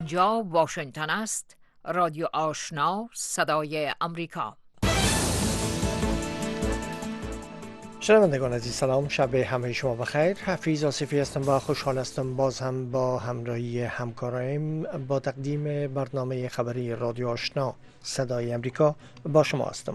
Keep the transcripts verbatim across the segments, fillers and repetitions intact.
اینجا واشنگتن است. رادیو آشنا، صدای امریکا. شنوندگان عزیز سلام، شب همه شما بخیر. حفیظ آصفی هستم و خوشحال هستم باز هم با همراهی همکارایم با تقدیم برنامه خبری رادیو آشنا صدای امریکا با شما هستم.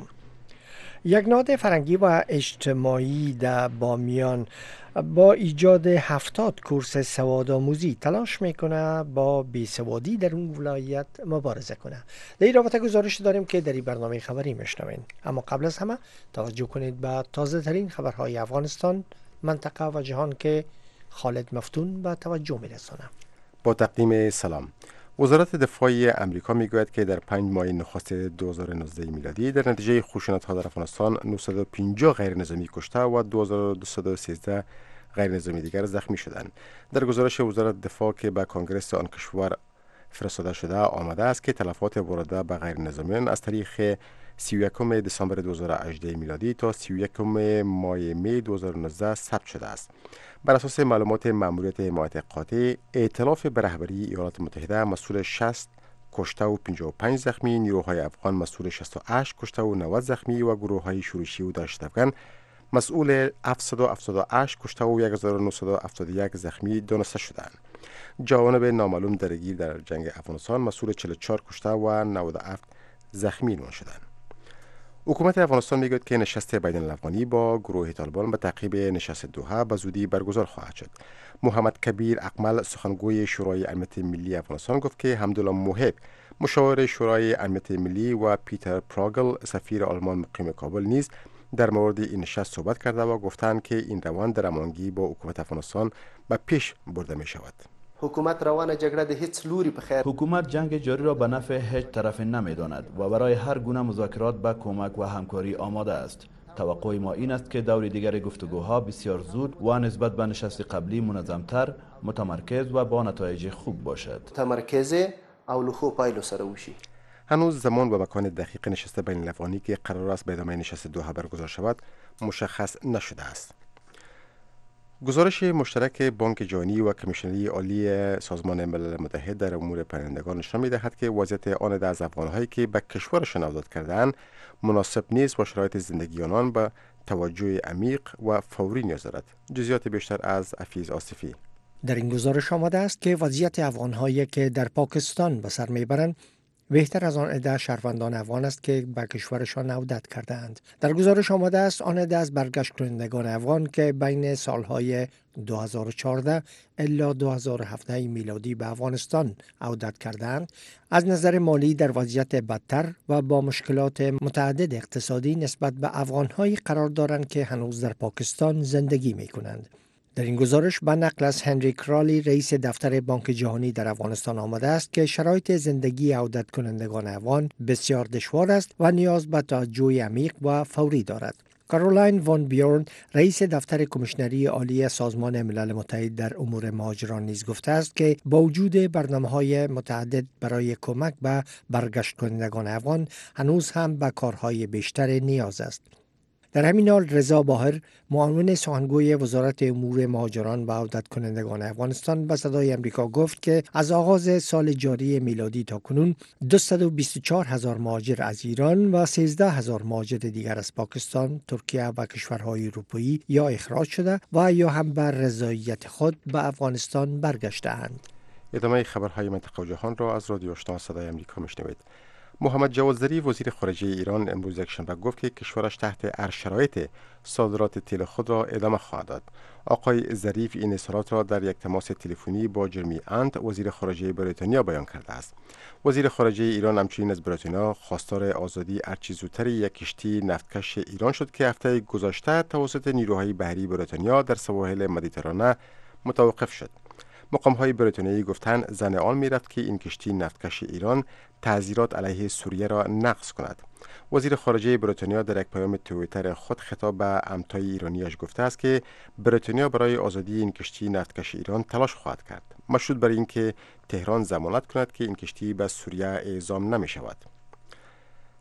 یک نهاد فرهنگی و اجتماعی در بامیان با ایجاد هفتاد کورس سوادآموزی تلاش میکنه با بیسوادی در اون ولایت مبارزه کنه. در این رابطه گزارش داریم که در این برنامه خبری میشنوین. اما قبل از همه توجه کنید به تازه ترین خبرهای افغانستان، منطقه و جهان که خالد مفتون به توجه میرسونه. با تقدیم سلام. وزارت دفاع امریکا میگوید که در پنج ماه نخست دو هزار و نوزده میلادی در نتیجه خشونت‌ها در افغانستان نهصد و پنجاه غیر نظامی کشته و دو هزار و دویست و سیزده غیر نظامی دیگر زخمی شدند. در گزارش وزارت دفاع که به کنگره آن کشور فرستاده شده آمده است که تلفات برده به غیر نظامیان از تاریخ سی و یکم دسامبر دو هزار و هجده میلادی تا سی و یکم ماه می دو هزار و نوزده ثبت شده است. بر اساس معلومات مأموریت حمایت قاطع، ائتلاف به رهبری ایالات متحده مسئول شصت کشته و پنجاه و پنج زخمی، نیروهای افغان مسئول شصت و هشت کشته و نود زخمی و گروه‌های شورشی و داعش افغان مسئول هفتصد و هفتاد و هشت کشته و هزار و نهصد و هفتاد و یک زخمی دانسته شدند. جوانب نامعلوم درگیر در جنگ افغانستان مسئول چهل و چهار کشته و نود و هفت زخمی عنوان شدند. حکومت افغانستان میگوید که نشست بین الافغانی با گروه طالبان به تعقیب نشست دوحه به زودی برگزار خواهد شد. محمد کبیر اقمل سخنگوی شورای امنیت ملی افغانستان گفت که حمدالله موحب مشاور شورای امنیت ملی و پیتر پراگل سفیر آلمان مقیم کابل نیز در مورد این نشست صحبت کرده و گفتند که این روند در هماهنگی با حکومت افغانستان به پیش برده می شود. حکومت روان جګړه د هیڅ لوري په خیر حکومت جنگ جاری را به نفع هیچ طرف نمیداند و برای هر گونه مذاکرات به کمک و همکاری آماده است. توقع ما این است که دور دیگر گفتگوها بسیار زود و نسبت به نشست قبلی منظمتر، متمرکز و با نتایج خوب باشد. تمرکز او له ښو پایلو سره وشي. هنوز زمان و مکان دقیق نشست بین الافغانی که قرار است به ادامه نشست دوحه برگزار شود مشخص نشده است. گزارش مشترک بانک جهانی و کمیشنری عالی سازمان ملل متحد در امور پناهندگان نشان می‌دهد که وضعیت آن عده از افغان‌هایی که به کشورشان عودت کرده‌اند مناسب نیست و شرایط زندگی آنان به توجه عمیق و فوری نیاز دارد. جزئیات بیشتر از حفیظ آصفی. در این گزارش آمده است که وضعیت افغان‌هایی که در پاکستان به سر میبرند بهتر از آن عده شهروندان افغان است که به کشورشان عودت کرده‌اند. در گزارش آمده است آن عده از برگشت کنندگان افغان که بین سالهای دو هزار و چهارده الی دو هزار و هفده میلادی به افغانستان عودت کرده‌اند از نظر مالی در وضعیت بدتر و با مشکلات متعدد اقتصادی نسبت به افغان‌هایی قرار دارند که هنوز در پاکستان زندگی می‌کنند. در این گزارش به نقل از هنری کرالی رئیس دفتر بانک جهانی در افغانستان آمده است که شرایط زندگی عودت کنندگان افغان بسیار دشوار است و نیاز به توجه عمیق و فوری دارد. کارولاین وان بیورن رئیس دفتر کمیشنری عالی سازمان ملل متحد در امور مهاجران نیز گفته است که با وجود برنامه‌های متعدد برای کمک به برگشت کنندگان افغان هنوز هم به کارهای بیشتر نیاز است. در همین حال رضا باهر معاون سخنگوی وزارت امور مهاجران و عودت کنندگان افغانستان به صدای امریکا گفت که از آغاز سال جاری میلادی تا کنون دویست و بیست و چهار هزار مهاجر از ایران و سیزده هزار مهاجر دیگر از پاکستان، ترکیه و کشورهای اروپایی یا اخراج شده و یا هم بر رضایت خود به افغانستان برگشته‌اند. ادامه خبرهای منطقه و جهان را از رادیو آشنا صدای امریکا میشنوید. محمد جواد ظریف وزیر خارجه ایران امروز یکشنبه گفت که کشورش تحت هر شرایط صادرات تیل خود را ادامه خواهد داد. آقای ظریف این اظهارات را در یک تماس تلفنی با جرمی انت وزیر خارجه بریتانیا بیان کرده است. وزیر خارجه ایران همچنین از بریتانیا خواستار آزادی هرچه زودتر یک کشتی نفتکش ایران شد که هفته گذشته توسط نیروهای بحری بریتانیا در سواحل مدیترانه متوقف شد. مقام‌های بریتانیایی گفتند ظن آن می‌رفت که این کشتی نفتکش ایران تعزیرات علیه سوریه را نقض کند. وزیر خارجه بریتانیا در یک پیام توییتر خود خطاب به همتای ایرانیش گفته است که بریتانیا برای آزادی این کشتی نفتکش ایران تلاش خواهد کرد، مشروط بر اینکه تهران ضمانت کند که این کشتی به سوریه اعزام نمی شود.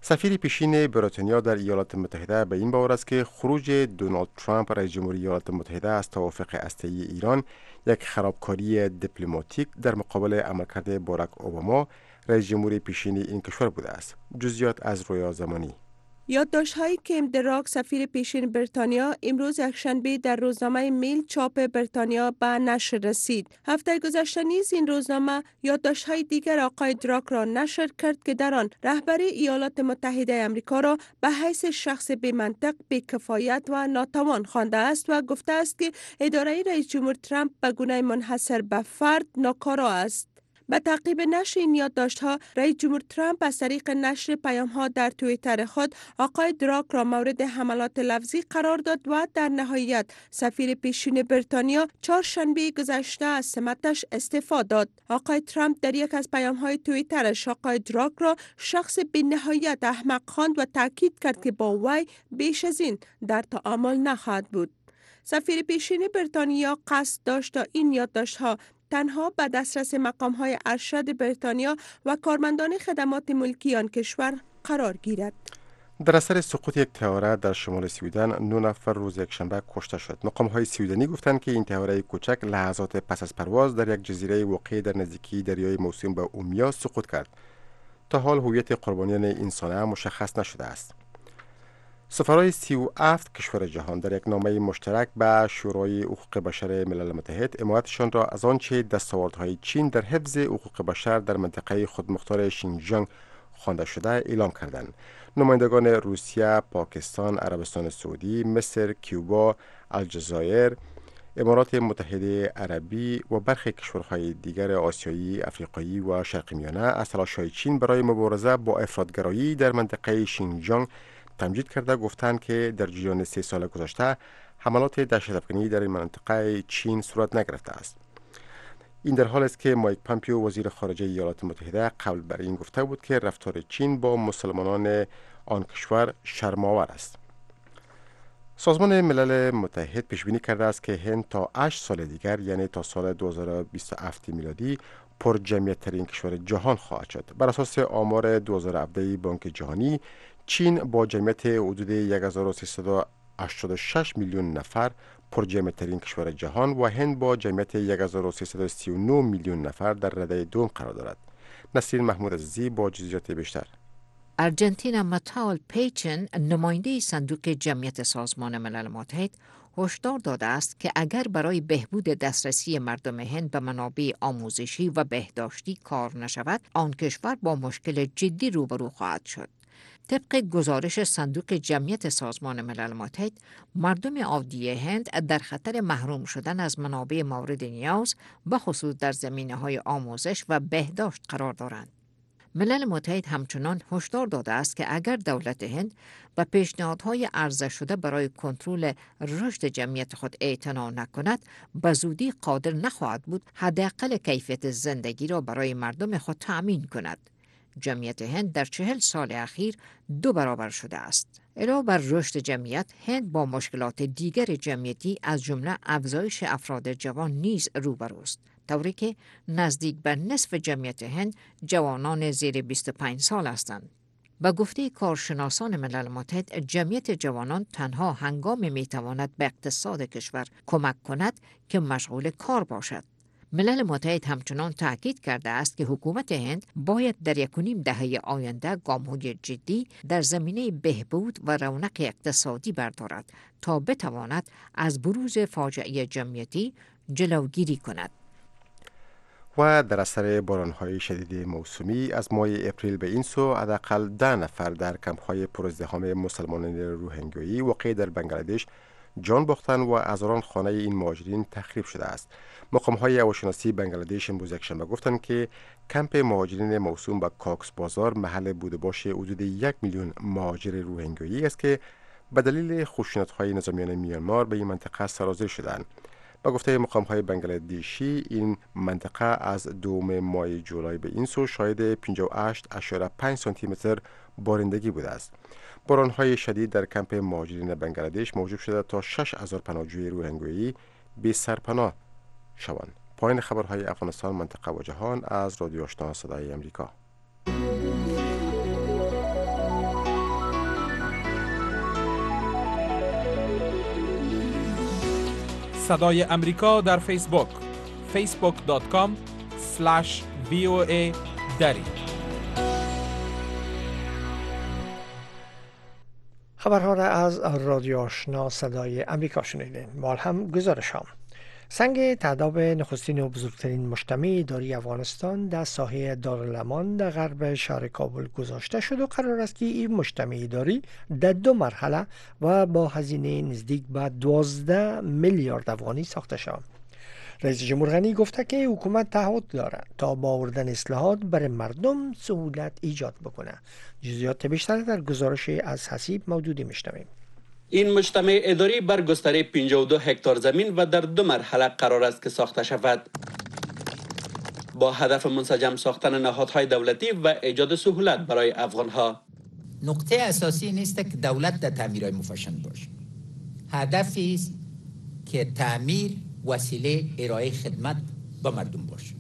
سفیر پیشین بریتانیا در ایالات متحده به این باور است که خروج دونالد ترامپ رئیس جمهوری ایالات متحده از توافق هسته‌ای ایران یک خرابکاری دیپلماتیک در مقابل عملکرد باراک اوباما رئیس جمهوری پیشین این کشور بوده است. جزئیات از رویا زمانی. یادداشت‌های کیم دراک سفیر پیشین بریتانیا امروز یکشنبه در روزنامه میل چاپ بریتانیا به نشر رسید. هفته گذشته نیز این روزنامه یادداشت‌های دیگر آقای دراک را نشر کرد که در آن رهبری ایالات متحده آمریکا را به حیث شخص بی منطق، بی کفایت و ناتوان خوانده است و گفته است که اداره رئیس جمهور ترامپ به گونه منحصر به فرد ناکارا است. به تعقیب نشر این یادداشت‌ها، رئیس جمهور ترامپ از طریق نشر پیام‌ها در توییتر خود آقای دراک را مورد حملات لفظی قرار داد و در نهایت سفیر پیشین بریتانیا چهارشنبه گذشته از سمتش استعفا داد. آقای ترامپ در یک از پیام‌های توییترش آقای دراک را شخص بی‌نهایت احمق خواند و تاکید کرد که با وی بیش از این در تعامل نخواهد بود. سفیر پیشین بریتانیا قصد داشت تا این یادداشت‌ها تنها به دسترس مقام‌های ارشد بریتانیا و کارمندان خدمات ملکی آن کشور قرار گیرد. در اثر سقوط یک طیاره در شمال سویدن، نه نفر روز یکشنبه کشته شد. مقام‌های سویدنی گفتند که این طیاره کوچک لحظات پس از پرواز در یک جزیره واقع در نزدیکی دریای موسوم به اومیا سقوط کرد. تا حال هویت قربانیان این صحنه مشخص نشده است. سفرای سی و هفت کشور جهان در یک نامه مشترک به شورای حقوق بشر ملل متحد حمایتشان را از آنچه دستاوردهای چین در حفظ حقوق بشر در منطقه خودمختار شینجیانگ خوانده شده اعلام کردند. نمایندگان روسیه، پاکستان، عربستان سعودی، مصر، کوبا، الجزایر، امارات متحده عربی و برخی کشورهای دیگر آسیایی، افریقایی و شرق میانه از تلاش‌های چین برای مبارزه با افراط‌گرایی در منطقه شینجیانگ تمجید کرده گفتند که در جریان سه سال گذشته حملات دهشت‌افکنی در این منطقه چین صورت نگرفته است. این در حال است که مایک پامپیو وزیر خارجه ایالات متحده قبل بر این گفته بود که رفتار چین با مسلمانان آن کشور شرم‌آور است. سازمان ملل متحد پیش بینی کرده است که هند تا هشت سال دیگر یعنی تا سال دو هزار و بیست و هفت میلادی پر جمعیت ترین کشور جهان خواهد شد. بر اساس آمار دو هزار و هفده بانک جهانی، چین با جمعیت حدود یک هزار و سیصد و هشتاد و شش میلیون نفر پر جمعیت ترین کشور جهان و هند با جمعیت یک هزار و سیصد و سی و نه میلیون نفر در رده دوم قرار دارد. نسرین محمود عزیزی با جزئیات بیشتر. ارجنتینا متاول پیچن، نماینده صندوق جمعیت سازمان ملل متحد، هشدار داده است که اگر برای بهبود دسترسی مردم هند به منابع آموزشی و بهداشتی کار نشود، آن کشور با مشکل جدی روبرو خواهد شد. طبق گزارش صندوق جمعیت سازمان ملل متحد، مردم عادی هند در خطر محروم شدن از منابع مورد نیاز به خصوص در زمینه‌های آموزش و بهداشت قرار دارند. ملل متحد همچنان هشدار داده است که اگر دولت هند به پیشنهادهای عرضه شده برای کنترل رشد جمعیت خود اعتنا نکند، به زودی قادر نخواهد بود حداقل کیفیت زندگی را برای مردم خود تأمین کند. جمعیت هند در چهل سال اخیر دو برابر شده است. علاوه بر رشد جمعیت، هند با مشکلات دیگر جمعیتی از جمله افزایش افراد جوان نیز روبروست، طوری که نزدیک به نصف جمعیت هند جوانان زیر بیست و پنج سال هستند. به گفته کارشناسان ملل متحد، جمعیت جوانان تنها هنگام میتواند به اقتصاد کشور کمک کند که مشغول کار باشد. ملل متحد همچنان تاکید کرده است که حکومت هند باید در یک و نیم دهه آینده گام‌های جدی در زمینه بهبود و رونق اقتصادی بردارد تا بتواند از بروز فاجعه جمعیتی جلوگیری کند. و در اثر باران‌های شدید موسمی از ماه اپریل به این سو حداقل ده نفر در کمپ‌های پرازدحام مسلمانان روهینگیایی واقع در بنگلادش جان باختند و هزاران خانه این مهاجرین تخریب شده است. مقام‌های هواشناسی بنگلادش امروز یکشنبه گفتند که کمپ مهاجرین موسوم به کاکس بازار محل بوده باش حدود یک میلیون مهاجر روهینگیایی است که به دلیل خشونت‌های نظامیان میانمار به این منطقه سرازیر شدند. با گفته مقام‌های بنگلادشی، این منطقه از دوم ماه جولای به این سو شاهد پنجاه و هشت اشاره پنج سانتی متر بارندگی بوده است. باران‌های شدید در کمپ مهاجرین بنگلادش موجب شده تا شش هزار پناهجوی روهینگیایی بی سرپناه شوند. پایان خبرهای افغانستان، منطقه و جهان از رادیو آشنا صدای امریکا. صدای امریکا در فیسبوک فیسبوک دات کام اسلش وی او ای دری. خبرها را از رادیو آشنا صدای امریکا شنیدین. مال هم گزارش هم. سنگ تعداب نخستین و بزرگترین مجتمع اداری افغانستان در ساحه دارالامان در غرب شهر کابل گذاشته شد و قرار است که این مجتمع اداری در دو مرحله و با هزینه نزدیک به دوازده میلیارد افغانی ساخته شد. رئیس جمهور غنی گفته که حکومت تعهد دارد تا با آوردن اصلاحات برای مردم سهولت ایجاد بکنه. جزئیات بیشتر در گزارش از حسیب موجودی میشنویم. این مجتمع اداری بر گستره پنجاه و دو هکتار زمین و در دو مرحله قرار است که ساخته شود، با هدف منسجم ساختن نهادهای دولتی و ایجاد سهولت برای افغانها. نقطه اساسی نیست که دولت در تعمیرهای مفشن باشه. هدفی است که تعمیر وسیله ارائه خدمت به مردم باشه.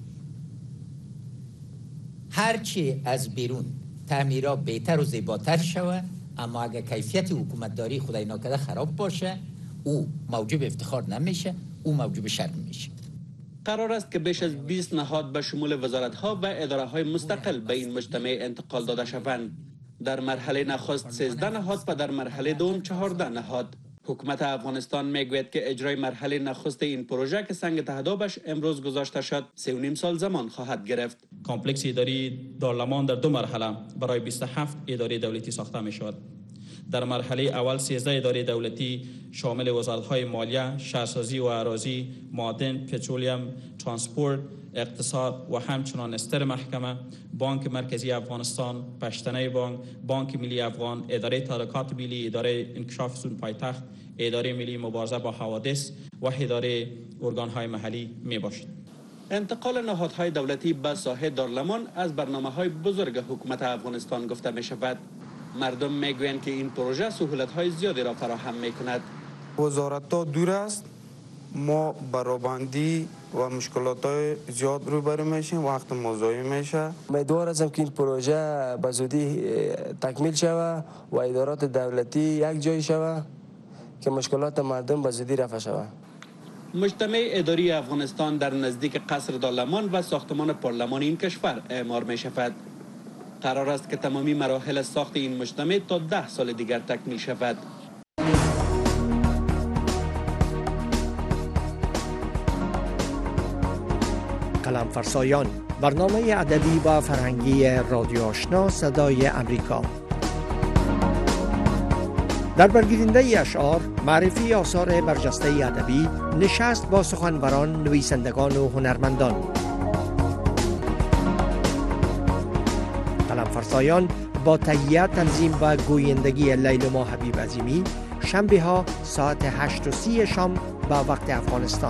هرچی از بیرون تعمیرها بهتر و زیباتر شود، اما اگر کیفیت حکومتداری خدای ناکرده خراب باشه، او موجب افتخار نمیشه، او موجب شرم میشه. قرار است که بیش از بیست نهاد به شمول وزارت‌ها و اداره‌های مستقل به این مجتمع انتقال داده شوند. در مرحله نخست سیزده نهاد و در مرحله دوم چهارده نهاد. حکومت افغانستان میگوید که اجرای مرحله نخست این پروژه که سنگ تعدابش امروز گذاشته شد سه و نیم سال زمان خواهد گرفت. کمپلکس اداری دارالامان در دو مرحله برای بیست و هفت اداره دولتی ساخته می شود. در مرحله اول سیزده اداره دولتی شامل وزارت‌های مالیه، شهرسازی و اراضی، معدن، پترولیم، ترانسپورت، اقتصاد و همچنان استر محکمه، بانک مرکزی افغانستان، پشتنه بانک، بانک ملی افغان، اداره تدارکات ملی، اداره انکشاف سون پایتخت، اداره ملی مبارزه با حوادث و اداره ارگان‌های محلی می باشد. انتقال نهادهای دولتی به ساحه دارالامان از برنامه‌های بزرگ حکومت افغانستان گفته می شود. مردم میگویند که این پروژه سهولت‌های زیادی را فراهم می‌کند. وزارت‌ها دور است، ما برابندی و مشکلات زیاد روبرو میشیم، وقت مضاعف میشه. امیدوار هستم که این پروژه به زودی تکمیل شود و ادارات دولتی یک جای شود که مشکلات مردم به زودی رفع شود. مجتمع اداری افغانستان در نزدیک قصر دارالامان و ساختمان پارلمان این کشور اعمار می شود. قرار است که تمامی مراحل ساخت این مجتمع تا ده سال دیگر تکمیل شود. قلم فرسایان، برنامه ادبی و فرهنگی رادیو آشنا صدای امریکا. در برگیرنده اشعار، معرفی آثار برجسته ادبی، نشست با سخنوران، نویسندگان و هنرمندان. قلم فرسایان با تهیه، تنظیم و گویندگی لیلما حبیب عظیمی، شنبه ها ساعت هشت و سی شام با وقت افغانستان.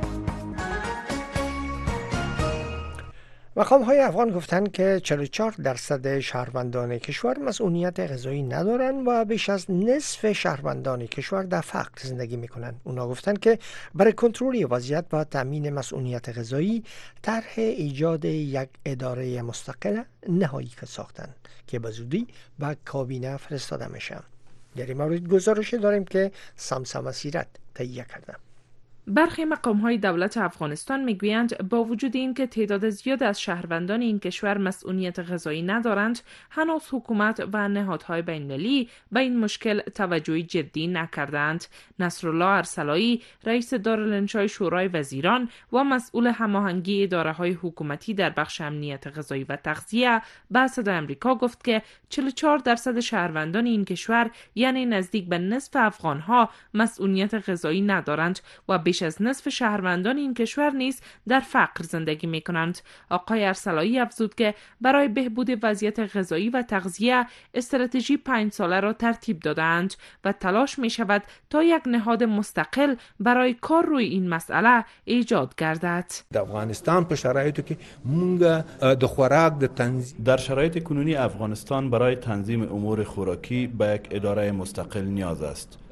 مقام های افغان گفتند که چهل و چهار درصد شهروندان کشور مسئولیت غذایی ندارند و بیش از نصف شهروندان کشور در فقر زندگی میکنند. اونا گفتند که برای کنترل وضعیت و تامین مسئولیت غذایی طرح ایجاد یک اداره مستقل نهایی ساختند که به زودی به کابینه فرستاده میشه. در این مورد گزارش داریم که سمسم سیرت تهیه کرده. برخی مقام‌های دولت افغانستان میگویند با وجود اینکه تعداد زیاد از شهروندان این کشور مسئولیت غذایی ندارند، هنوز حکومت و نهادهای بین‌المللی به این مشکل توجه جدی نکردند. نصرالله ارسلایی، رئیس دارالانشای شورای وزیران و مسئول هماهنگی اداره‌های حکومتی در بخش امنیت غذایی و تغذیه، به صدای آمریکا گفت که چهل و چهار درصد شهروندان این کشور، یعنی نزدیک به نصف افغان‌ها، مسئولیت غذایی ندارند و بیش از نصف شهروندان این کشور نیز در فقر زندگی می کنند. آقای ارسلایی افزود که برای بهبود وضعیت غذایی و تغذیه استراتژی پنج ساله را ترتیب دادند و تلاش می شود تا یک نهاد مستقل برای کار روی این مسئله ایجاد گردد. در افغانستان په شرایطو کې مونږ د خوراک د تنظیم در شرایط کنونی افغانستان برای تنظیم امور خوراکی به یک اداره مستقل نیاز است.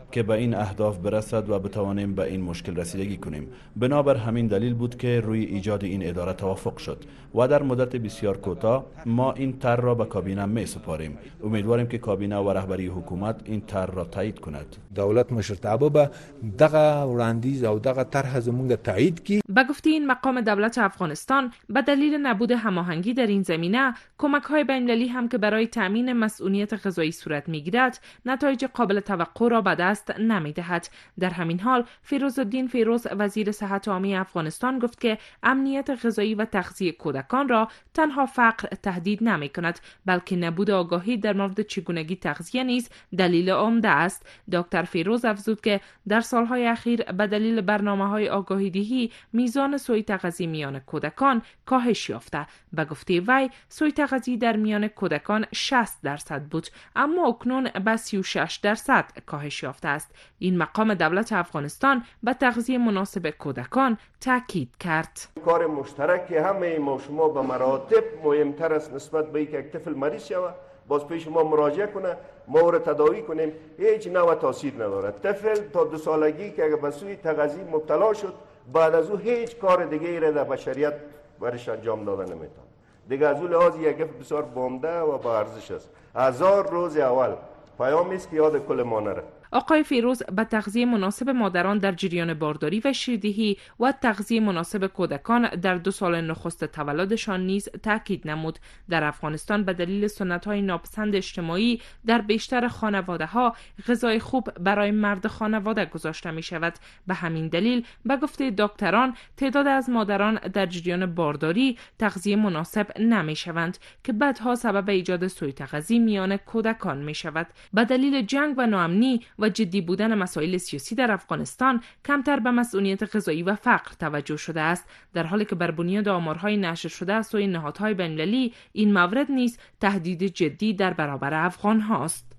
که به این اهداف برسد و بتوانیم به این مشکل رسیدگی کنیم. بنابر همین دلیل بود که روی ایجاد این اداره توافق شد و در مدت بسیار کوتاه ما این طرح را به کابینه می سپاریم. امیدواریم که کابینه و رهبری حکومت این طرح را تایید کند. دولت مشرتابه به دغه وړاندیز او دغه طرح زموږ تایید کی. به گفته این مقام دولت افغانستان به دلیل نبود هماهنگی در این زمینه کمک‌های بین‌المللی هم که برای تامین مسئولیت غذایی صورت می‌گیرد نتایج قابل توقع را به دست نمی‌دهد. در همین حال فیروزالدین فیروز وزیر صحت عامه افغانستان گفت که امنیت غذایی و تغذیه کودکان را تنها فقر تهدید نمی‌کند بلکه نبود آگاهی در مورد چگونگی تغذیه نیز دلیل عمده است. دکتر فیروز افزود که در سالهای اخیر به دلیل برنامه‌های آگاهی‌دهی میزان سوء تغذیه میان کودکان کاهش یافته. به گفته وی سوء تغذیه در میان کودکان شصت درصد بود اما اکنون به سی و شش درصد کاهش یافته است. این مقام دولت افغانستان به تغذیه مناسب کودکان تاکید کرد. کار مشترک همه ما شما به مراتب مهمتر است نسبت به اینکه یک طفل مریض شود باز پیش ما مراجعه کنه ما او را تداوی کنیم هیچ نوع تاثیر ندارد. طفل تا دو سالگی که اگر به سوء تغذیه مبتلا شد بعد از او هیچ کار دیگه ای را در بشریت برش انجام داده نمیتونه. دیگه از اون لحاظ یک گفت بسیار بامده و با ارزش است. هزار روز اول پیامی است که یاد کل ما نره. آقای فیروز به تغذیه مناسب مادران در جریان بارداری و شیردهی و تغذیه مناسب کودکان در دو سال نخست تولدشان نیز تاکید نمود. در افغانستان به دلیل سنت‌های ناپسند اجتماعی در بیشتر خانواده‌ها غذای خوب برای مرد خانواده گذاشته می‌شود. به همین دلیل به گفته دکتران تعداد از مادران در جریان بارداری تغذیه مناسب نمی‌شوند که بعدها سبب ایجاد سوء تغذیه میان کودکان می‌شود. به دلیل جنگ و ناامنی و جدی بودن مسائل سیاسی در افغانستان کمتر به مسئولیت غذایی و فقر توجه شده است، در حالی که بر بنیاد آمارهای نشر شده از سوی نهادهای بین‌المللی این مورد نیز تهدید جدی در برابر افغان هاست.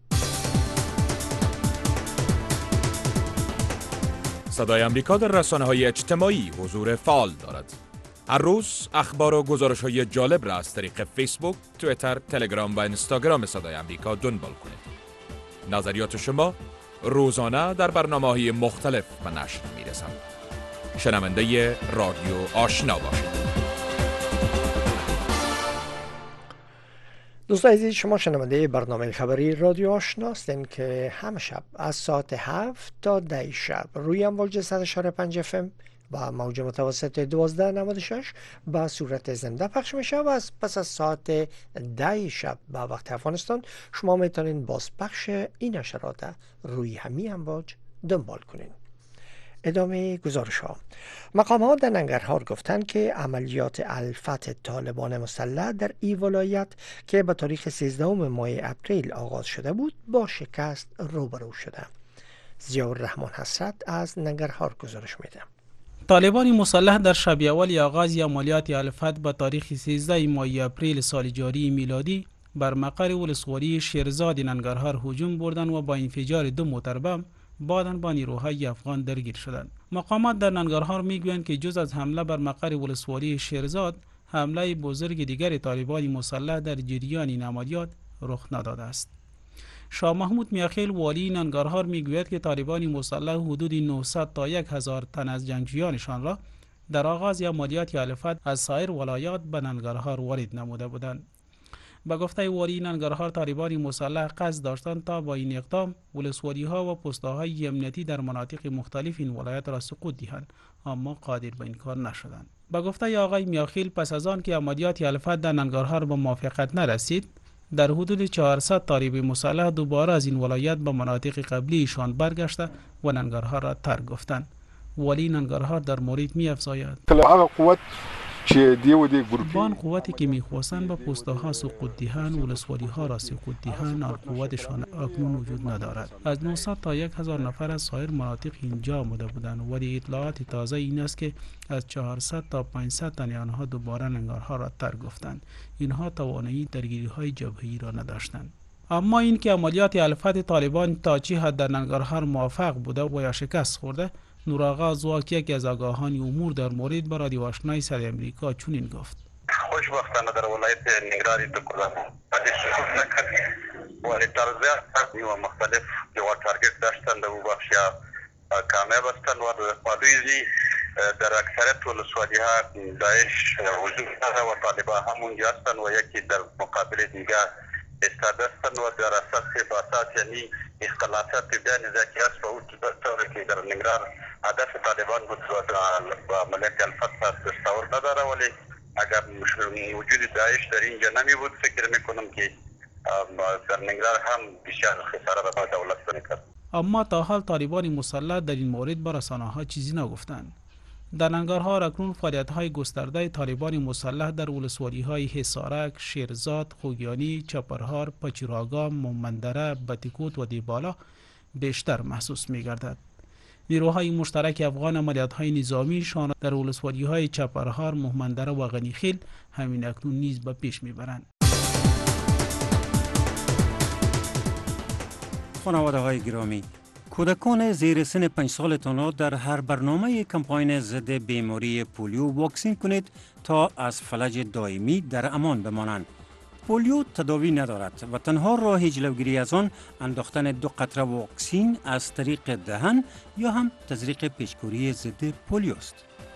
صدای امریکا در رسانه‌های اجتماعی حضور فعال دارد. هر روز اخبار و گزارش‌های جالب را از طریق فیسبوک، توییتر، تلگرام و اینستاگرام صدای امریکا دنبال کنید. نظریات شما روزانه در برنامه‌های مختلف به نشر می‌رسند. شنونده رادیو آشنا باشید. دوستان عزیز، شما شنونده برنامه خبری رادیو آشنا هستین که همه شب از ساعت هفت تا ده شب روی امواج صد و چهار و پنج اف ام و موج متوسط دوازده نود و شش به صورت زنده پخش میشه و از پس از ساعت ده شب به وقت افغانستان شما میتونین باز پخش این نشرات روی همین امواج دنبال کنین. ادامه گزارش ها. مقام ها در ننگرهار گفتند که عملیات الفتح طالبان مسلح در این ولایت که به تاریخ سیزدهم ماه اپریل آغاز شده بود با شکست روبرو شده. ضیاءالرحمن حسرت از ننگرهار گزارش میده. طالبان مسلح در شب اول آغاز عملیات الفتح به تاریخ سیزده ماه اپریل سال جاری میلادی بر مقر ولسوالی شیرزاد ننگرهار هجوم بردند و با انفجار دو موتر بم بعداً با نیروهای افغان درگیر شدند. مقامات در ننگرهار میگویند که جز از حمله بر مقر ولسوالی شیرزاد، حمله بزرگ دیگر طالبان مسلح در جریان این عملیات رخ نداده است. شاه محمود میاخیل والی ننگرهار میگوید که طالبان مسلح حدود نهصد تا هزار تن از جنگجویانشان را در آغاز عملیات الفتح از سایر ولایات به ننگرهار وارد نموده بودند. به گفته والی ننگرهار، طالبان مسلح قصد داشتند تا با این اقدام ولسوالی ها و پست‌های امنیتی در مناطق مختلف این ولایت را سقوط دهند، اما قادر به این کار نشدند. به گفته آقای میاخیل، پس از آن که عملیات الفتح در ننگرهار به موافقت نرسید، در حدود چهارصد طالب مسلح دوباره از این ولایت به مناطق قبلیشان برگشته و ننگرهار را ترک گفتند. والی ننگرهار در مورد می افزاید بان قوتی که میخواستند به پست‌ها سقوط دهند ولسوالی ها را سقوط دهند، آن قوتشان اکنون وجود ندارد. از نهصد تا هزار نفر از سایر مناطق اینجا آمده بودند، ولی اطلاعات تازه این است که از چهارصد تا پانصد تن آنها دوباره ننگرهار را ترک گفتند. اینها توانایی درگیری های جبهه‌ای را نداشتند. اما این که عملیات الفتح طالبان تا چه حد در ننگرهار موفق بوده و یا شکست خورده، نورآقا زواک، یکی از آگاهان امور در مورد به رادیو آشنای صدای امریکا چنین گفت: خوشبختانه در ولایت نگران تو کدام بعد شکست نکرد ولی طرز و مختلف جوار تارگت داشتن در او بخش کامیاب هستند و خواهدویزی در اکثرت ولسوالی ها داعش وجود داره و طالبان هم اونجا هستند و یکی در مقابل دیگر استاده هستند و در اساس باساس یعنی اختلافات بین ذاتی است و اون طوری که در نگران هدف طالبان بود و عملیات الفتح تصور نداره، ولی اگر وجود داعش در اینجا نمی بود فکر میکنم که در نگران هم بسیار خساره به دولت میکرد. اما تا حال طالبان مسلح در این مورد به رسانه‌ها چیزی نگفتند. در ننگرهار اکنون فعالیت‌های گسترده طالبان مسلح در ولسوالی‌های حصارک، شیرزاد، خوگیانی، چپرهار، پچیراگام، مومندره، بتیکوت و دیبالا بیشتر محسوس می‌گردد. نیروهای مشترک افغان عملیات‌های نظامیشان در ولسوالی‌های چپرهار، مومندره و غنیخیل همین اکنون نیز به پیش می‌برند. خانواده های گرامی، کودکان زیر سن پنج سالتان را در هر برنامه کمپاین ضد بیماری پولیو واکسین کنید تا از فلج دائمی در امان بمانند. پولیو تداوی ندارد و تنها راه جلوگیری از آن انداختن دو قطره واکسین از طریق دهن یا هم تزریق پیشگیری ضد پولیو است.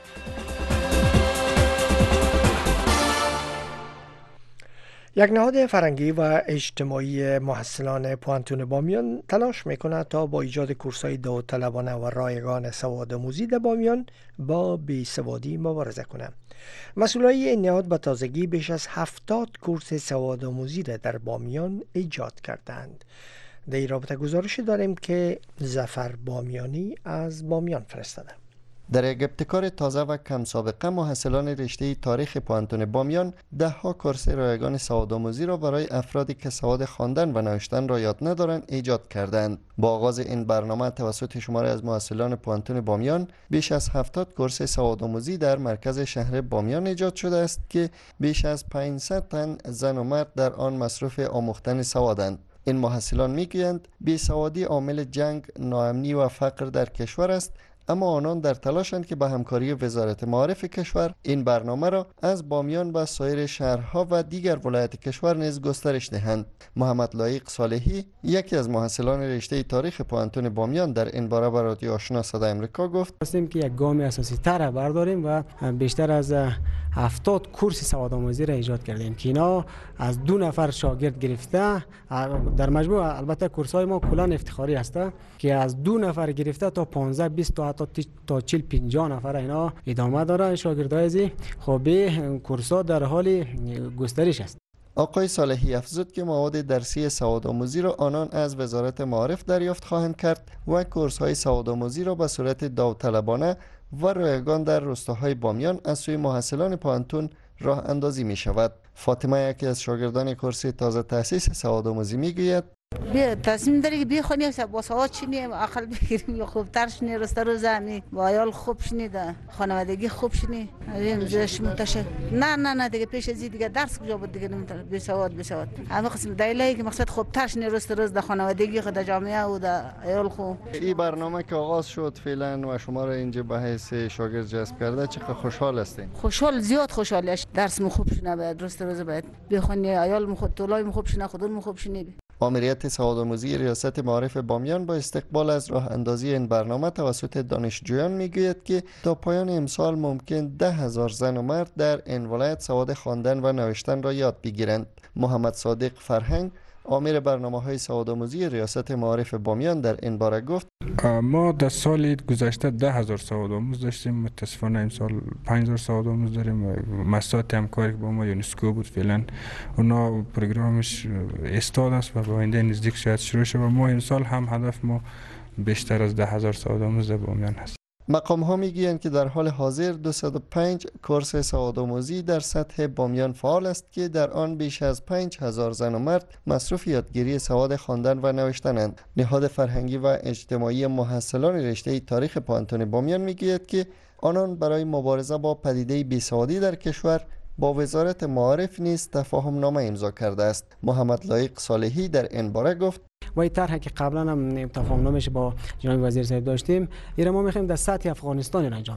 یک نهاد فرهنگی و اجتماعی محصلان پوانتون بامیان تلاش میکند تا با ایجاد کورس‌های داوطلبانه و رایگان سوادآموزی در بامیان با بیسوادی مبارزه کنند. مسئولای این نهاد به تازگی بیش از هفتاد کورس سوادآموزی را در بامیان ایجاد کردند. در این رابطه گزارش داریم که ظفر بامیانی از بامیان فرستاده. در یک ابتکار تازه و کم سابقه محصلان رشته تاریخ پوانتون بامیان ده ها کورس رایگان سوادآموزی را برای افرادی که سواد خواندن و نوشتن را یاد ندارند ایجاد کردند. با آغاز این برنامه توسط شماری از محصلان پوانتون بامیان بیش از هفتاد کورس سوادآموزی در مرکز شهر بامیان ایجاد شده است که بیش از پانصد تن زن و مرد در آن مصروف آموختن سوادند. این محصلان میگویند بیسوادی عامل جنگ، ناامنی و فقر در کشور است، اما آنان در تلاشند که با همکاری وزارت معارف کشور این برنامه را از بامیان و سایر شهرها و دیگر ولایت کشور نیز گسترش دهند. محمد لایق صالحی یکی از محصلان رشته تاریخ پوانتون بامیان در این باره به رادیو آشنا صدای امریکا گفت: خواستیم که یک گام اساسی تر برداریم و بیشتر از هفتاد کورس سوادآموزی را ایجاد کردیم که اینا از دو نفر شاگرد گرفته، در مجموع البته کورس های ما کلان افتخاری هسته که از دو نفر گرفته تا پانزده بیست تا حتی تا چهل پنجاه نفر اینا ادامه داره. شاگردای از خب کورس ها در حال گسترش است. آقای صالحی افزود که مواد درسی سوادآموزی را آنان از وزارت معارف دریافت خواهند کرد و کورس های سوادآموزی را به صورت داوطلبانه و رایگان در روستاهای بامیان از سوی محصلان پوانتون راه اندازی می شود. فاطمه یکی از شاگردان کورس تازه تأسیس سوادآموزی می گوید: بیا تصمیم داری که بخونی با سواد چینیم عقل بگیریم یا خوبتر شنی رسته رو زنی با عیال خوب شنی ده خانوادگی خوب شنی زش متشه نه نه نه دیگه پیش از دیگه درس کجا بود دیگه نمیتونه بی سواد بی سواد همه قسم دایلایی که مقصد خوبتر شنی رسته روز ده خانوادگی خود جامعه و ده عیال خوب. این برنامه که آغاز شد فعلا و شما را اینجا به حیث شاگرد جذب کرده چقدر خوشحال هستین؟ خوشحال، زیاد خوشحالش. درس مو خوب شنه بعد رسته روز بعد بخونی عیال مو خود طولای مو خوب شنه خودون مو خوب شنی. ماموریت سوادآموزی ریاست معارف بامیان با استقبال از راه اندازی این برنامه توسط دانشجویان میگوید که تا پایان امسال ممکن ده هزار زن و مرد در این ولایت سواد خواندن و نوشتن را یاد بگیرند. محمد صادق فرهنگ آمر برنامه‌های سوادآموزی ریاست معارف بامیان در این باره گفت: ما در سال گذشته ده هزار سوادآموز داشتیم، متاسفانه امسال پنج هزار سوادآموز داریم. مساعد همکاری با ما یونسکو بود، فعلا اونا پروگرامش استاد است و با آینده نزدیک شاید شروع شه و ما امسال هم هدف ما بیشتر از ده هزار سوادآموز در بامیان هست. مقام ها میگویند که در حال حاضر دویست و پنج کورس سوادآموزی در سطح بامیان فعال است که در آن بیش از پنج هزار زن و مرد مصروف یادگیری سواد خواندن و نوشتنند. نهاد فرهنگی و اجتماعی محصلان رشته تاریخ پوانتون بامیان میگوید که آنان برای مبارزه با پدیده بیسوادی در کشور با وزارت معارف نیز تفاهم نامه امضا کرده است. محمد لایق صالحی در این باره گفت: و این طرحی که قبلا هم تفاهم نامش با جناب وزیر صاحب داشتیم، این ما میخوایم در سطح افغانستان انجام بدیم.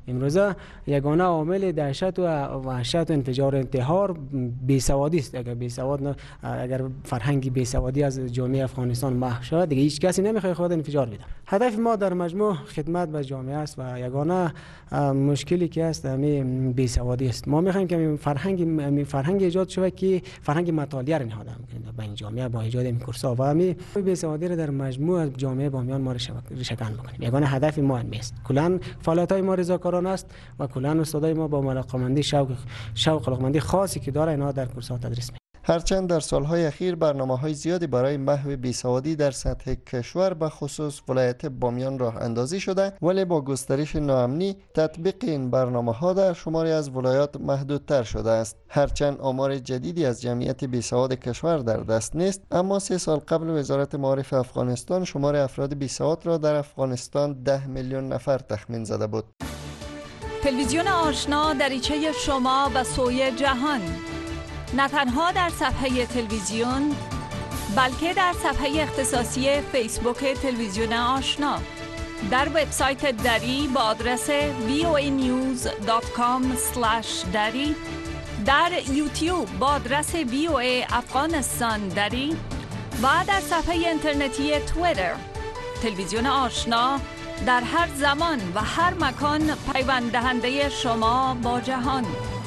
امروزه یگانه عامل دهشت و وحشت و انفجار و انتحار بیسوادی است. اگر بیسواد اگر فرهنگی بیسوادی از جامعه افغانستان محو شود دیگه هیچ کسی نمیخواد خود انفجار بده. هدف ما در مجموع خدمت به جامعه است و یگانه مشکلی که است همین بیسوادی است. ما میخوایم که همین فرهنگ فرهنگ ایجاد شود که فرهنگ مطالعه را نهاده به این جامعه با ایجاد این کورس‌ها و همین بیسوادی را در مجموع از جامعه بامیان ما شکن بکنیم. یگانه هدف ما همین است. کلا فعالیت‌های ما رضاکارانه است و کلا استادای ما با علاقه‌مندی شوق شوق علاقه‌مندی خاصی که داره اینا در کورس‌ها تدریس می‌کنند. هرچند در سالهای اخیر برنامه‌های زیادی برای محو بیسوادی در سطح کشور به خصوص ولایت بامیان راه اندازی شده، ولی با گسترش ناامنی تطبیق این برنامه‌ها در شماری از ولایات محدودتر شده است. هرچند آمار جدیدی از جمعیت بیسواد کشور در دست نیست، اما سه سال قبل وزارت معارف افغانستان شمار افراد بیسواد را در افغانستان ده میلیون نفر تخمین زده بود. تلویزیون آشنا دریچه شما به سوی جهان، نه تنها در صفحه تلویزیون بلکه در صفحه اختصاصی فیسبوک تلویزیون آشنا، در وبسایت دری با آدرس وی او ای نیوز دات کام اسلش دری، در یوتیوب با آدرس وی او ای افغانستان دری و در صفحه اینترنتی توییتر. تلویزیون آشنا در هر زمان و هر مکان پیوند دهنده شما با جهان.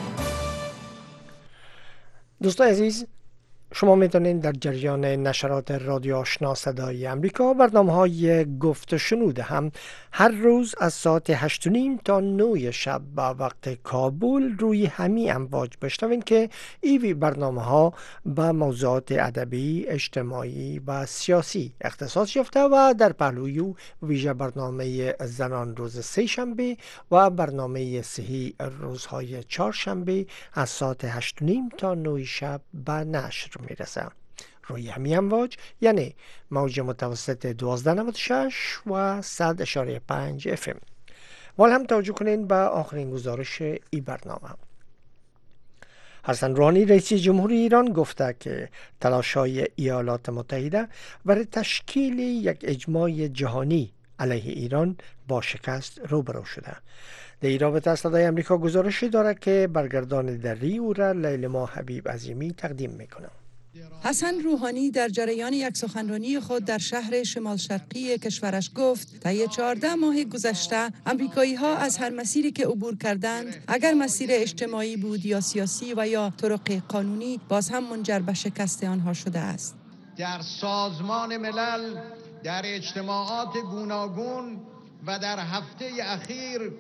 دوستان عزیز، شما میتونید در جریان نشرات رادیو آشنا صدای امریکا برنامه‌های گفت و شنود هم هر روز از ساعت هشت و نیم تا نه شب با وقت کابل روی همین امواج بشنوید که ایوی برنامه‌ها به موضوعات ادبی، اجتماعی و سیاسی اختصاص یافته و در پهلوی ویژه برنامه زنان روز سه شنبه و برنامه صحی روزهای چهار شنبه از ساعت هشت و نیم تا نه شب به نشر میرسه روی همین امواج، یعنی موج متوسط دوازده نود و شش و صد اشاره پنج اف ام. وال هم توجه کنین به آخرین گزارش ای برنامه. حسن روحانی رئیس جمهوری ایران گفته که تلاش‌های ایالات متحده برای تشکیل یک اجماع جهانی علیه ایران با شکست روبرو شده. در این رابطه صدای امریکا گزارشی دارد که برگردان دری او را لیلما حبیب عظیمی تقدیم میکنه. حسن روحانی در جریان یک سخنرانی خود در شهر شمال شرقی کشورش گفت طی چهارده ماه گذشته امریکایی ها از هر مسیری که عبور کردند، اگر مسیر اجتماعی بود یا سیاسی و یا طرق قانونی، باز هم منجر به شکست آنها شده است. در سازمان ملل، در اجتماعات گوناگون و در هفته اخیر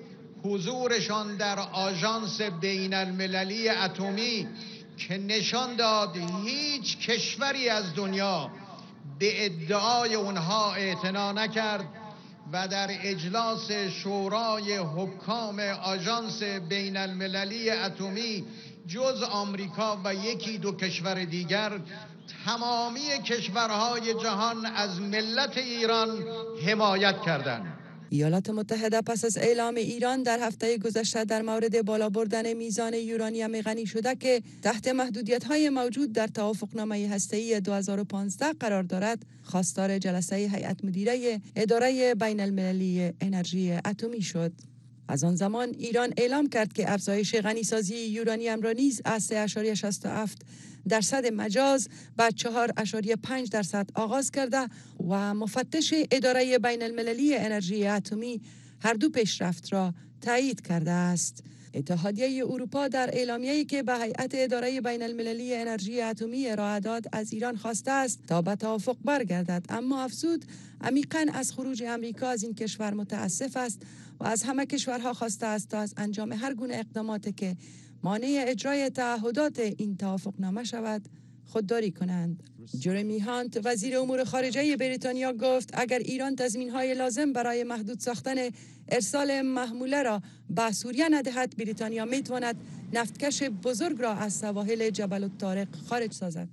حضورشان در آژانس بین المللی اتمی که نشان داد هیچ کشوری از دنیا به ادعای اونها اعتنا نکرد و در اجلاس شورای حکام آژانس بین المللی اتمی جز آمریکا و یکی دو کشور دیگر، تمامی کشورهای جهان از ملت ایران حمایت کردند. ایالات متحده پس از اعلام ایران در هفته گذشته در مورد بالا بردن میزان یورانیم غنی شده که تحت محدودیت‌های موجود در توافقنامه هسته‌ای دو هزار و پانزده قرار دارد، خواستار جلسه هیئت مدیره اداره بین المللی انرژی اتمی شد. از آن زمان ایران اعلام کرد که افزایش غنیسازی یورانیم را نیز از سه ممیز شصت و هفت درصد مجاز به چهار ممیز پنج درصد آغاز کرده و مفتش اداره بین المللی انرژی اتمی هر دو پیشرفت را تایید کرده است. اتحادیه اروپا در اعلامیه‌ای که به هیئت اداره بین المللی انرژی اتمی ارائه داد از ایران خواسته است تا به توافق برگردد، اما افزود عمیقاً از خروج امریکا از این کشور متاسف است و از همه کشورها خواسته است تا از انجام هر گونه اقداماتی که مانع اجرای تعهدات این توافقنامه شود خودداری کنند. جرمی هانت وزیر امور خارجه بریتانیا گفت اگر ایران تضمین‌های لازم برای محدود ساختن ارسال محموله را به سوریه ندهد، بریتانیا میتواند نفتکش بزرگ را از سواحل جبل الطارق خارج سازد.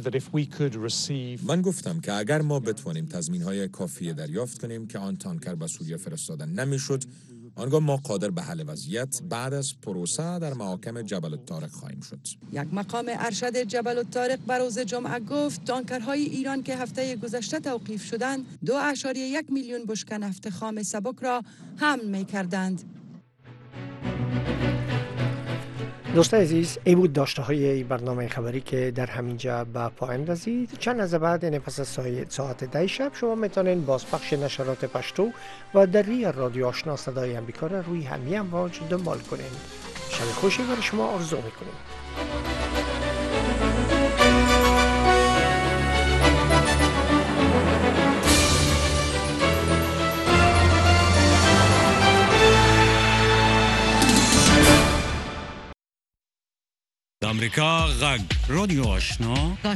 من گفتم که اگر ما بتوانیم تضمین‌های کافی دریافت کنیم که آن تانکر به سوریه فرستاده نمیشد، آنگاه ما قادر به حل وضعیت بعد از پروسه در محاکم جبل الطارق خواهیم شد. یک مقام ارشد جبل الطارق به روز جمعه گفت تانکرهای ایران که هفته گذشته توقیف شدند دو اعشاریه یک میلیون بشکه نفت خام سبک را حمل می کردند. دوستان عزیز، این بود داشته های برنامه خبری که در همینجا به پایان رسید. چند از بعد این پس از ساعت ده شب شما میتونین بازپخش نشرات پشتو و دری رادیو آشنا صدای آمریکا را روی همین امواج دنبال کنین. شب خوشی برای شما آرزو میکنیم. آمریکا غږ رادیو آشنا